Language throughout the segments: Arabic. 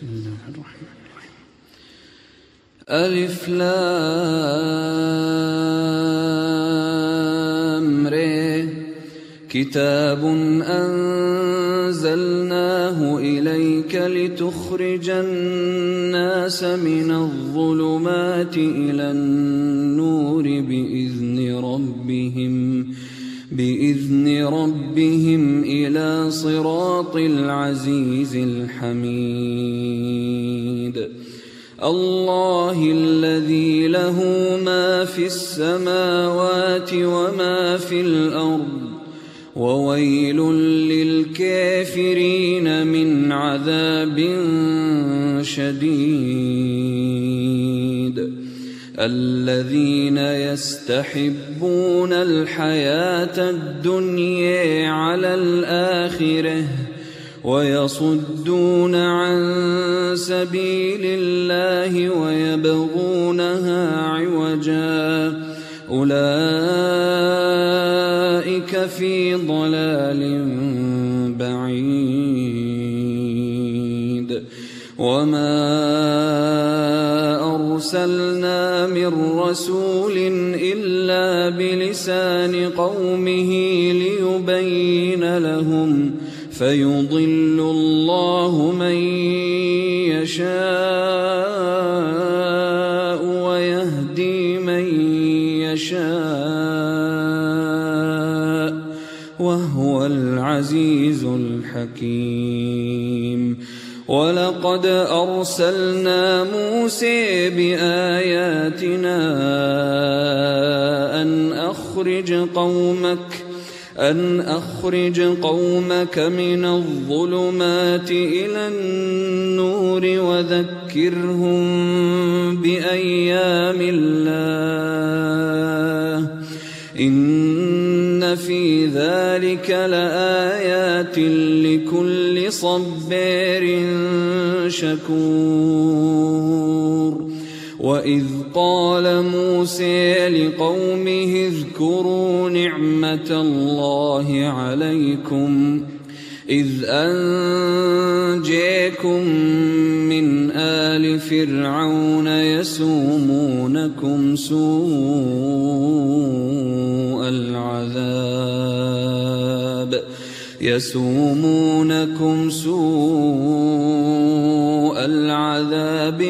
بسم الله الرحمن الرحيم. ألف لام ر كتاب أنزلناه إليك لتخرج الناس من الظلمات إلى النور بإذن ربهم إلى صراط العزيز الحميد. الله الذي له ما في السماوات وما في الأرض وويل للكافرين من عذاب شديد. الذين يستحبون الحياة الدنيا على الآخرة ويصدون عن سبيل الله ويبغونها عوجا أولئك في ضلال بعيد. وما أرسلنا من رسول إلا بلسان قومه ليبين لهم فيضل الله من يشاء ويهدي من يشاء وهو العزيز الحكيم. ولقد أرسلنا موسى بآياتنا أن أخرج قومك من الظلمات إلى النور وذكرهم بأيام الله إن في ذلك لآيات لكل صبار شكور. وإذ قال موسى لقومه اذكروا نعمة الله عليكم إذ أنجاكم من آل فرعون يسومونكم سوء العذاب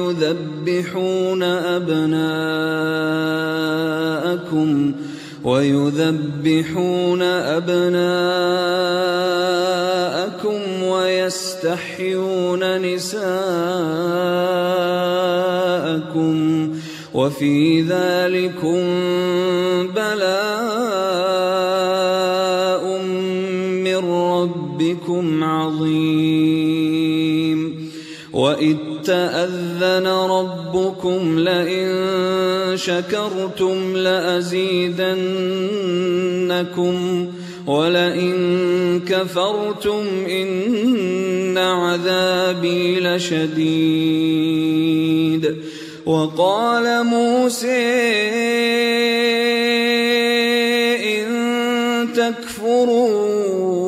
ويذبحون أبناءكم ويستحيون نساءكم وفي ذلكم بلاء من ربكم عظيم. وإذ تأذن ربكم لئن شكرتم لأزيدنكم ولئن كفرتم إن عذابي لشديد. وقال موسى إن تكفروا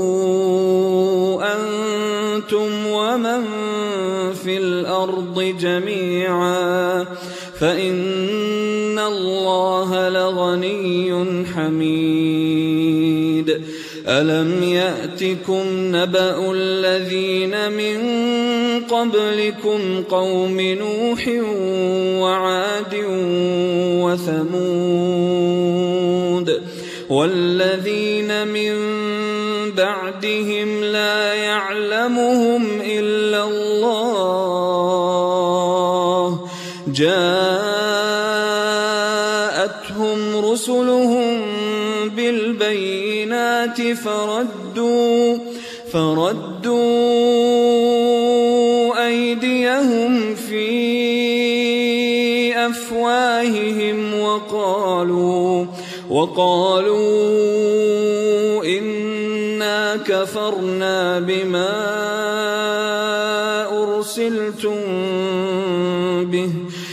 أنتم ومن في الأرض جميعا فإن الله لغني حميد. ألم يأتكم نبأ الذين من قبلكم قوم نوح وعاد وثمود والذين من بعدهم لا يعلمهم إلا الله جاءتهم رسلهم بالبينات فردوا أيديهم في أفواههم وقالوا إنا كفرنا بما أرسلتم به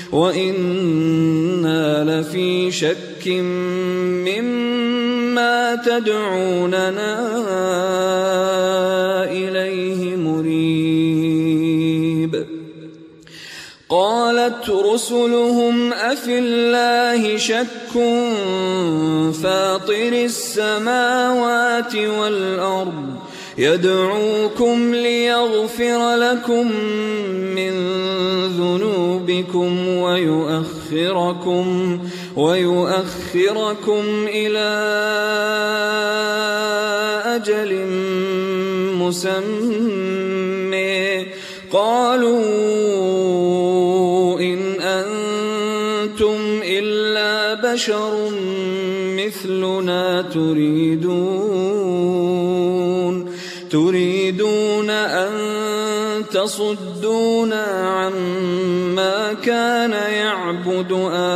وإنا لفي شك مما تدعوننا إليه مريب. مريب. قالت رسلهم أفي الله شك فاطر السماوات والأرض يدعوكم ليغفر لكم من ذنوبكم ويؤخركم إلى أجل مسمى. قالوا إن أنتم إلا بشر مثلنا تريدون أن تصدونا عما كان يعبد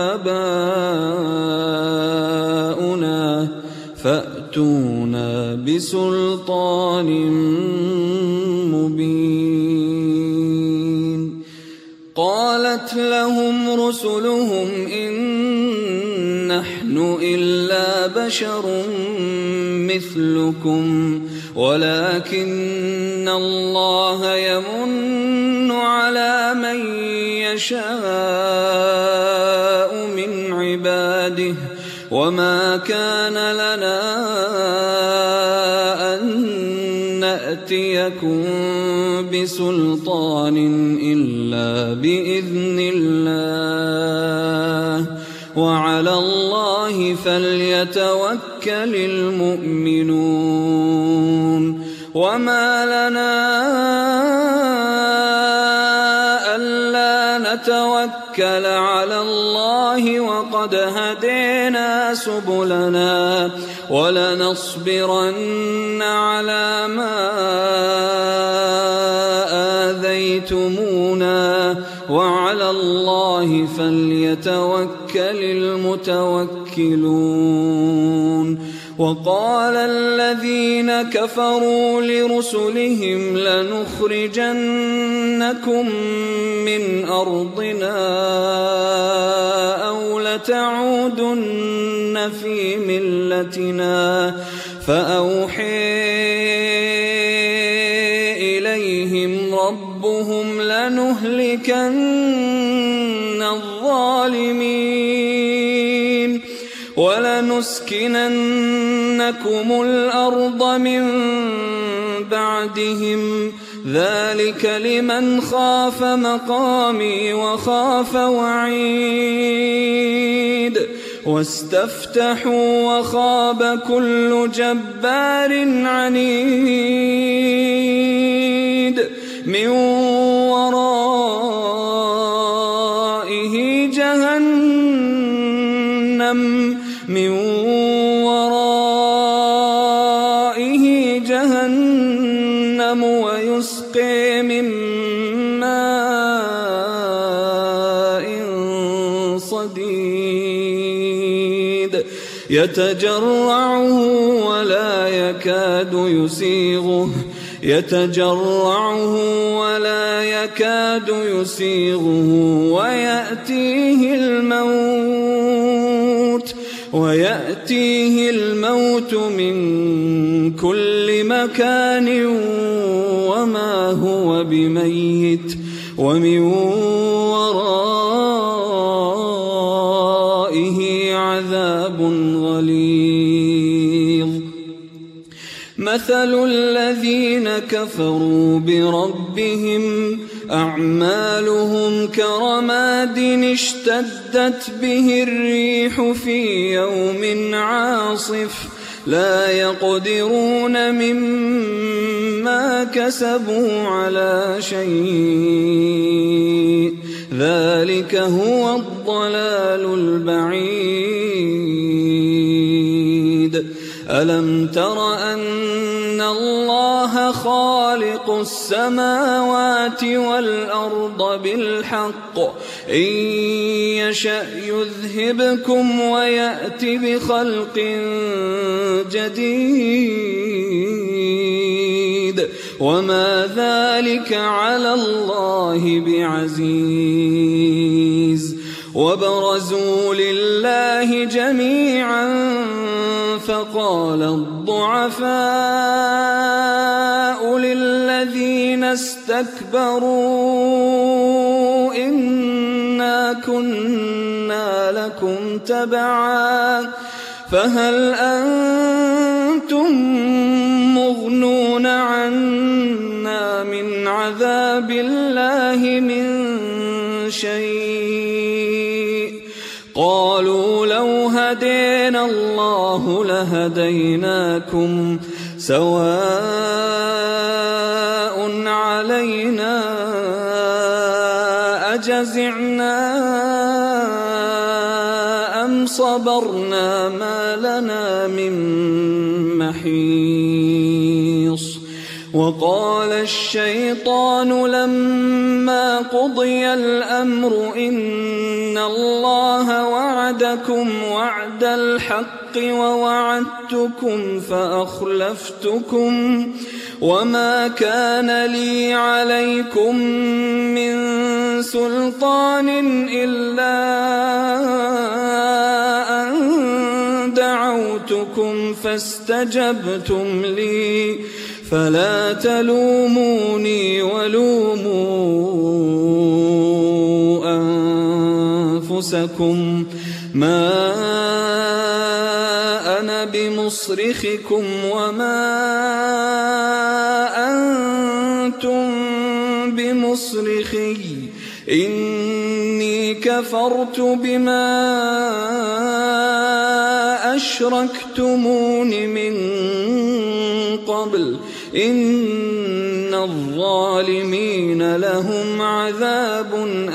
آباؤنا فأتونا بسلطان مبين. قالت لهم رسلهم إن نحن إلا بشر مثلكم ولكن الله يمن على من يشاء من عباده وما كان لنا أن نأتيكم بسلطان إلا بإذن الله وعلى الله فليتوكل المؤمنون. وما لنا ألا نتوكل على الله وقد هدينا سبلنا ولنصبرن على ما آذيتمونا وعلى الله فليتوكل المتوكلون. وقال الذين كفروا لرسلهم لنخرجنكم من أرضنا أو لتعودن في ملتنا فأوحي إليهم ربهم لنهلكن الظالمين ولنسكننكم الأرض من بعدهم ذلك لمن خاف مقامي وخاف وعيد. واستفتحوا وخاب كل جبار عنيد من ورائه جهنم ويسقي من ماء صديد يتجرعه ولا يكاد يسيغه ويأتيه الموت من كل مكان وما هو بميت ومن ورائه عذاب غليظ. مثل الذين كفروا بربهم أعمالهم كرماد اشتدت به الريح في يوم عاصف لا يقدرون مما كسبوا على شيء ذلك هو الضلال البعيد. ألم تر أن الله خالق السماوات والأرض بالحق إن يشأ يذهبكم ويأت بخلق جديد وما ذلك على الله بعزيز. وبرزوا لله جميعا فقال الضعفاء للذين اسْتَكْبَرُوا إِنَّا كُنَّا لَكُمْ تَبَعًا فَهَلْ أَنْتُمْ مُغْنُونَ عَنَّا مِنْ عَذَابِ اللَّهِ مِنْ شَيْءٍ قَالُوا لَوْ هَدَانَا اللَّهُ لَهَدَيْنَاكُمْ سَوَاءٌ عَلَيْنَا أَجَزِعْنَا أَمْ صَبَرْنَا مَا لَنَا مِن مَّحِيصٍ وَقَالَ الشَّيْطَانُ لَمَّا قُضِيَ الْأَمْرُ إِنَّ اللَّهَ وَعَدَكُمْ وَعْدَ الْحَقِّ وَوَعَدتُّكُمْ فَأَخْلَفْتُكُمْ وَمَا كَانَ لِي عَلَيْكُمْ مِنْ سُلْطَانٍ إِلَّا أَنْ دَعَوْتُكُمْ فَاسْتَجَبْتُمْ لِي فَلَا تَلُومُونِي وَلُومُوا أَنفُسَكُمْ مَا أَنَا بِمُصْرِخِكُمْ وَمَا أَنْتُمْ بِمُصْرِخِيَّ إِنِّي كَفَرْتُ بِمَا أَشْرَكْتُمُونِ مِنْ قَبْلُ إِنَّ الظَّالِمِينَ لَهُمْ عَذَابٌ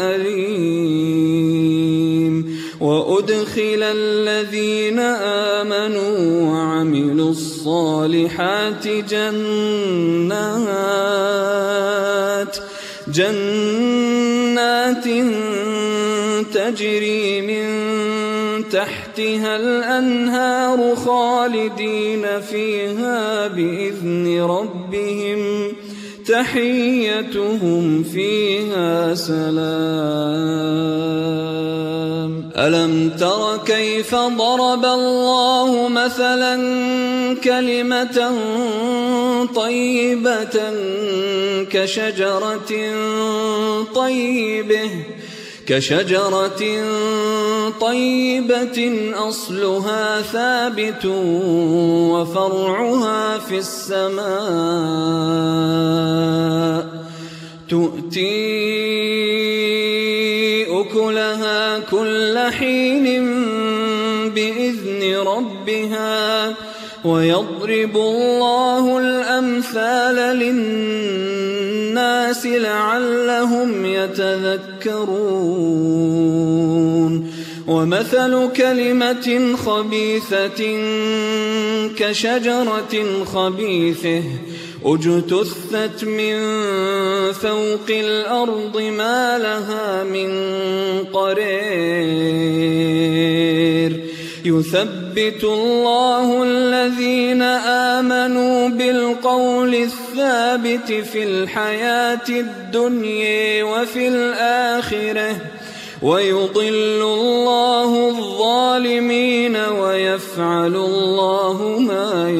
أَلِيمٌ وَأُدْخِلَ الَّذِينَ آمَنُوا وَعَمِلُوا الصَّالِحَاتِ جَنَّاتٍ تَجْرِي مِن تَحْتِهَا الْأَنْهَارُ خَالِدِينَ فِيهَا بِإِذْنِ رَبِّهِمْ تَحِيَّتُهُمْ فِيهَا سَلَامٌ أَلَمْ تَرَ كَيْفَ ضَرَبَ اللَّهُ مَثَلًا كَلِمَةً طَيِّبَةً كشجرة طيبة أصلها ثابت وفرعها في السماء تؤتي أكلها كل حين بإذن ربها ويضرب الله الأمثال للناس لعلهم يتذكرون ومثل كلمة خبيثة كشجرة خبيثة اجتثت من فوق الأرض ما لها من قرير يثبت الله الذين آمنوا بالقول الثابت في الحياة الدنيا وفي الآخرة ويضل الله الظالمين ويفعل الله ما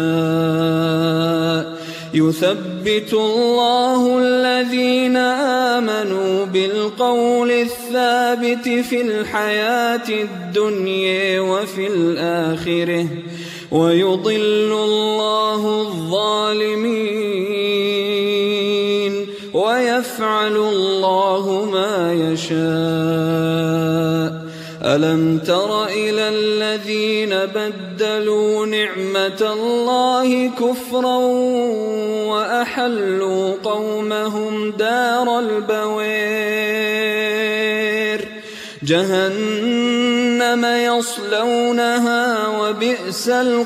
يشاء يثبت الله الذين آمنوا بالقول الثابت في الحياة الدنيا وفي الآخرة ويضل الله الظالمين ويفعل الله ما يشاء ألم تر إلى الذين بدلوا نعمة الله كفرا وأحلوا قومهم دار البوار جهنم يصلونها وبئس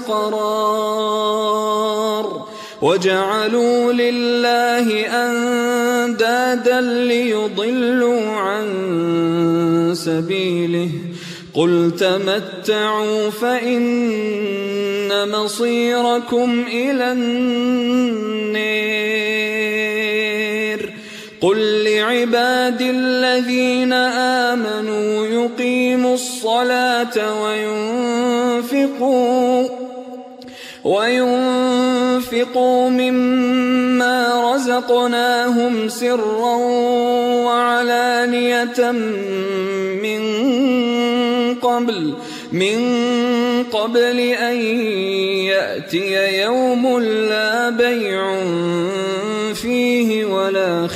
القرار وجعلوا لله أندادا ليضلوا عن سبيله قل تمتعوا فإن مصيركم إلى النار قل لعبادي الذين آمنوا يقيموا الصلاة وينفقوا مما رزقناهم سرا وعلانية من قبل أن يأتي يوم لا بيع فيه ولا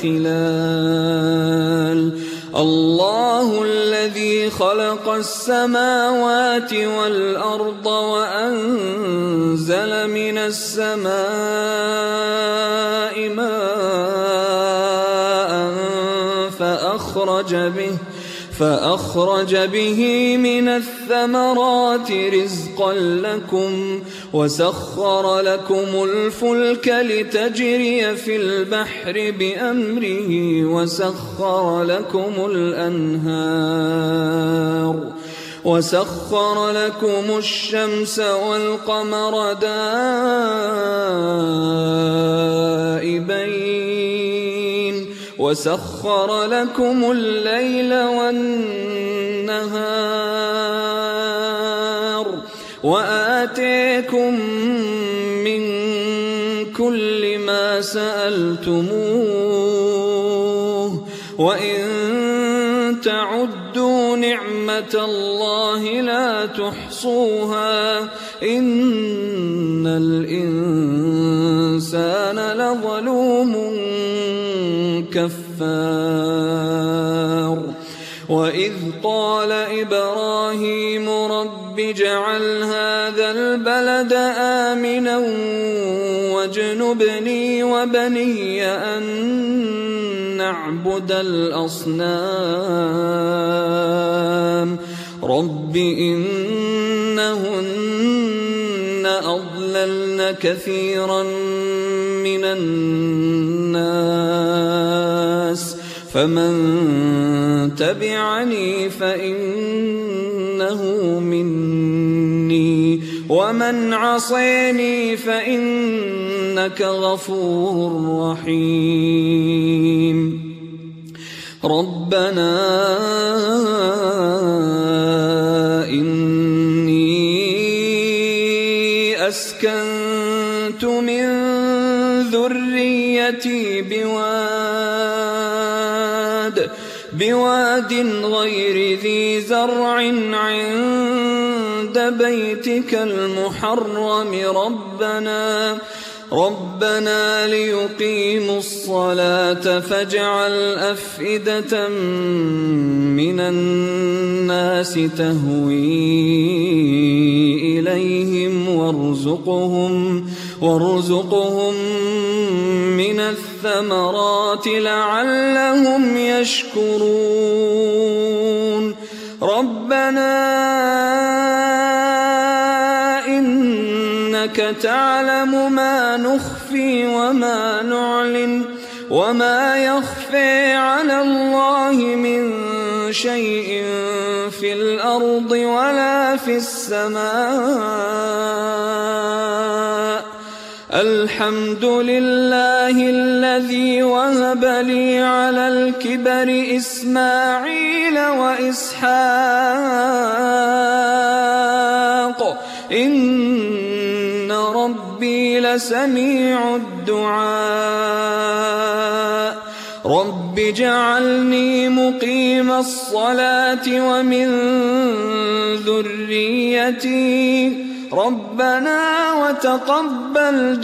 خلال. الله الذي خلق السماوات والأرض وأنزل من السماء ماء فأخرج به من الثمرات رزقا لكم وسخر لكم الفلك لتجري في البحر بأمره وسخر لكم الشمس والقمر دائبين وسخر لكم الليل والنهار وآتيكم من كل ما سألتموه وإن تعدوا نعمة الله لا تحصوها إن الإنسان لظلوم كفار. وإذ قال إبراهيم رب اجعل هذا البلد آمنا واجنبني وبني أن نعبد الأصنام رب إنهن أضللن كثيرا من الناس فمن تبعني فإنه مني ومن عصيني فإنك غفور رحيم. ربنا إني أسكنت من ذريتي بواد غير ذي زرع عند بيتك المحرم ربنا ليقيموا الصلاة فاجعل أفئدة من الناس تهوي إليهم وارزقهم من الثمرات لعلهم يشكرون. ربنا إنك تعلم ما نخفي وما نعلن وما يخفي على الله من شيء في الأرض ولا في السماء. الحمد لله الذي وهب لي على الكبر إسماعيل وإسحاق إن ربي لسميع الدعاء. رب اجعلني مقيم الصلاة ومن ذريتي ربنا وتقبل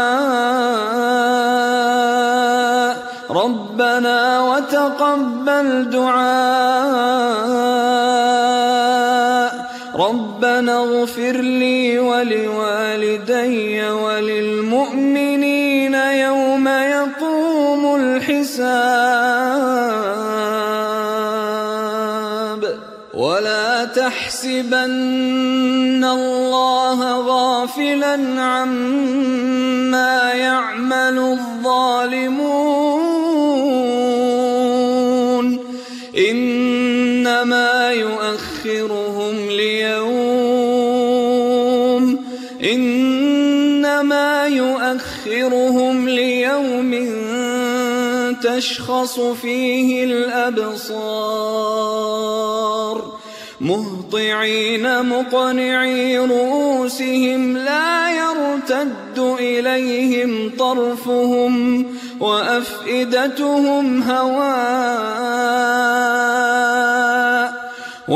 دعاء ربنا اغفر لي ولوالدي وللمؤمنين يوم يقوم الحساب. ولا تحسبن الله غافلا عما يعمل الظالمون إنما يؤخرهم ليوم تشخص فيه الأبصار مهطعين مقنعي رؤوسهم لا يرتد إليهم طرفهم وأفئدتهم هواء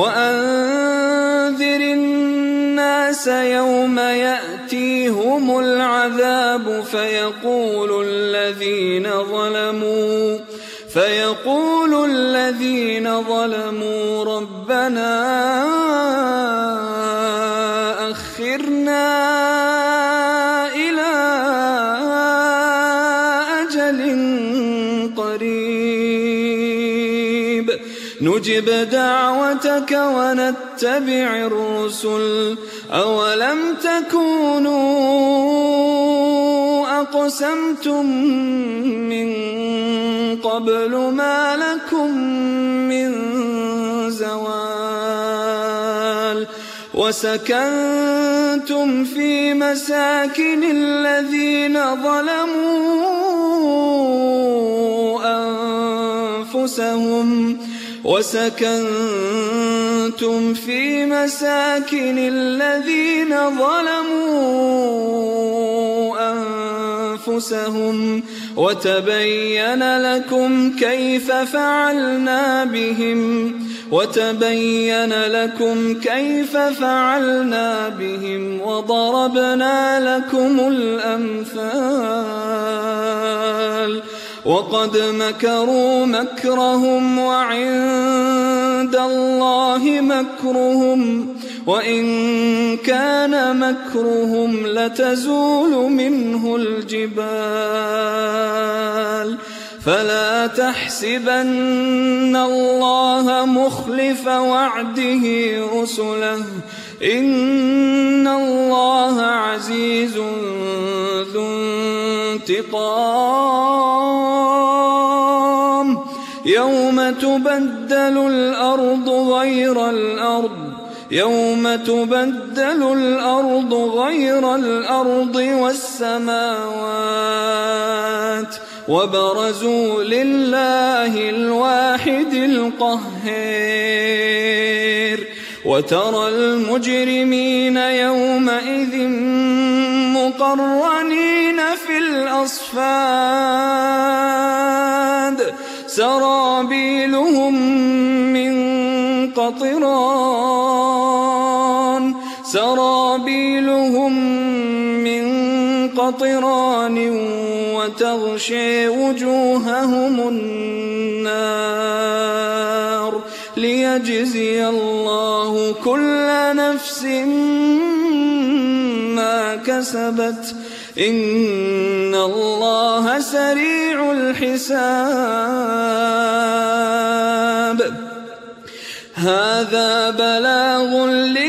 وأنذر الناس يوم يأتيهم العذاب فيقول الذين ظلموا ربنا أخرنا إلى أجل قريب نجب دعوتك ونتبع الرسل أولم تكونوا أقسمتم من قبل ما لكم من زوال وسكنتم في مساكن الذين ظلموا أنفسهم وتبين لكم كيف فعلنا بهم وضربنا لكم الأمثال وقد مكروا مكرهم وعند الله مكرهم وإن كان مكرهم لتزول منه الجبال فلا تحسبن الله مخلف وعده رسله إن الله عزيز ذو انتقام يوم تبدل الأرض غير الأرض والسماوات وبرزوا لله الواحد القهار وترى المجرمين يومئذ مقرنين في الأصفاد سرابيلهم من قطران وتغشي وجوههم النار ليجزي الله كل نفس ما كسبت إن الله سريع الحساب هذا بلاغ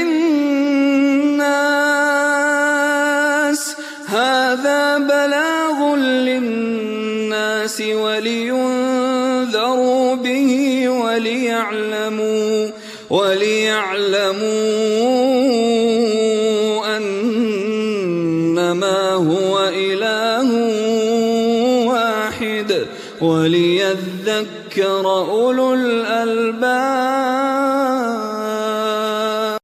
للناس ولينذروا به وليعلموا أنما هو إله واحد وليذكر أولو الألباب.